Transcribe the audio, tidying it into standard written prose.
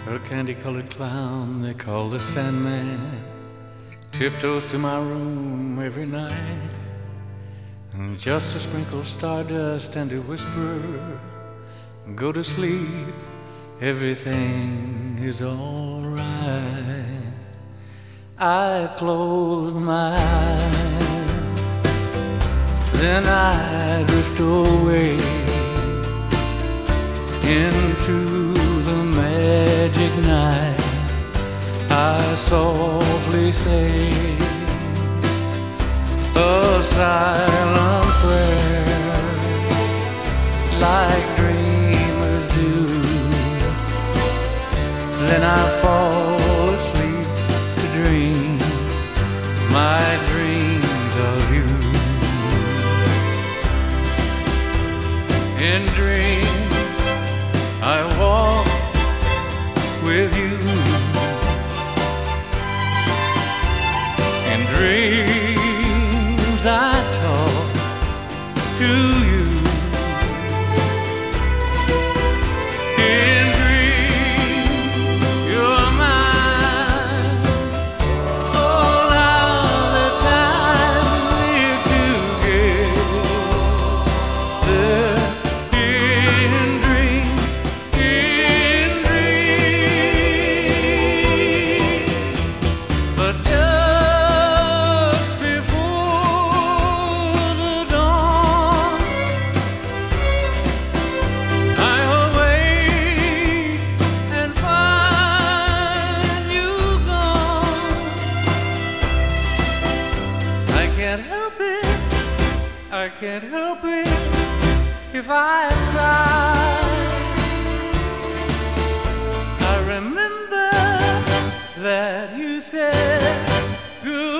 A candy-colored clown they call the Sandman tiptoes to my room every night, and just to sprinkle stardust and to whisper, go to sleep, everything is all right. I close my eyes, then I drift away into the magic night. I softly say a silent prayer, like dreamers do. Then I fall asleep to dream my dreams of you. In dreams I walk with you. In dreams I talk to you. In dreams you're mine. All of the time we're together. In dreams, but just before the dawn, I awake and find you gone. I can't help it, I can't help it if I cry. I remember that you said good.